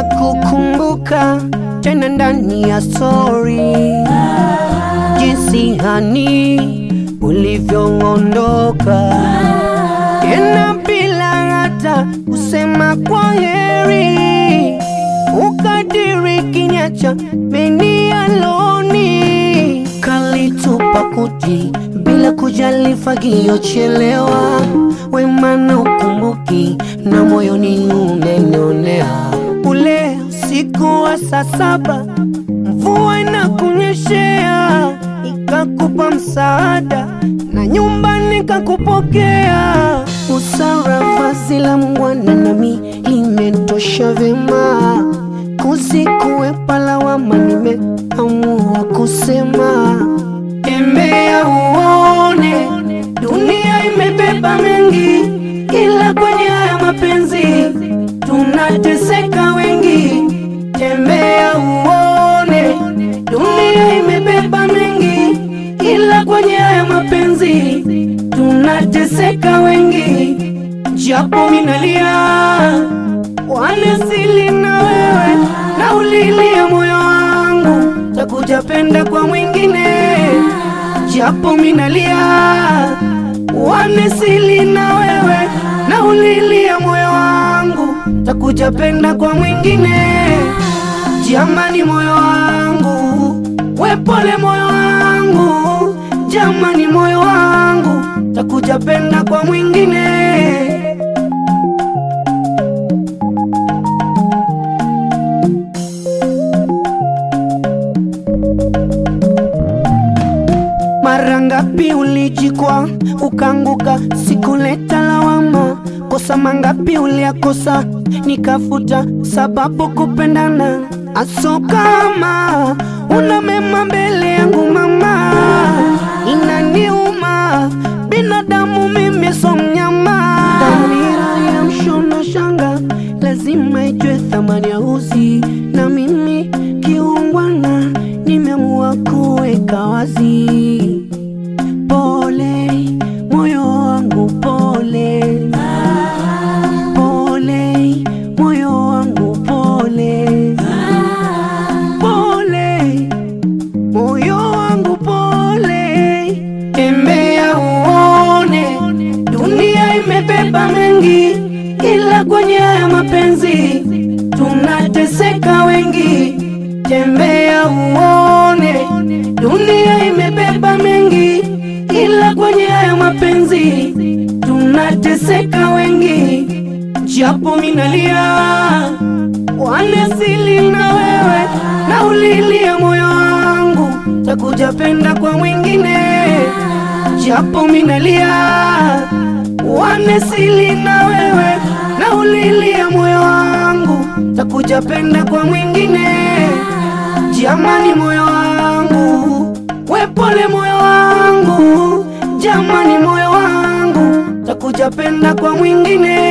kukumbuka tena ndani ya story, jinsi hani ulivyoondoka tena bila hata kusema kwa heri, ukadiri kinyacha meni aloni, kalitupa kuti bila kujali fagio chelewa, wema na ukumbuki na moyoni umenionea. Ule usiku wa saa 7 mvua inakunyeshea, ikakupa msaada na nyumbani kakupokea, usara vazi la mwana nami limetosha vema, kusikuwepa lawama nimeamua kusema. Tembea uone dunia imebeba mengi, ila kwenye haya mapenzi tunateseka wengi. Tembea uone dunia imebeba mengi, ila kwenye haya mapenzi tunateseka wengi. Japo minalia wanesili na wewe, na ulilia moyo wangu takujapenda kwa mwingine. Japo minalia wanesili na wewe, na ulilia moyo wangu takujapenda kwa mwingine. Jamani moyo wangu, wepole moyo wangu, jamani moyo wangu takujapenda kwa mwingine. Mara ngapi ulijikwa ukanguka, sikuleta lawama. Kosa mangapi uliakosa, nikafuta sababu kupendana. Aso kama una mema mbele yangu mama, inaniuma binadamu mimi so mnyama. Dhamira ya mshono shanga lazima ijue thamani ya uzi, na mimi kiungwana nimeamua kuweka wazi. Pole moyo wangu pole, pole moyo wangu pole, pole moyo wangu pole. Tembea uone dunia imebeba mengi, ila kwenye haya mapenzi tunateseka wengi. Tembea uone dunia imebeba mengi, ila kwenye haya mapenzi tunateseka wengi. Japo minalia wanesili na wewe, na ulilia moyo wangu takujapenda kwa mwingine. Japo minalia wanesili na wewe, na ulilia moyo wangu takujapenda kwa mwingine. Jamani moyo wangu, wepole moyo wangu, jamani moyo wangu takujapenda kwa mwingine.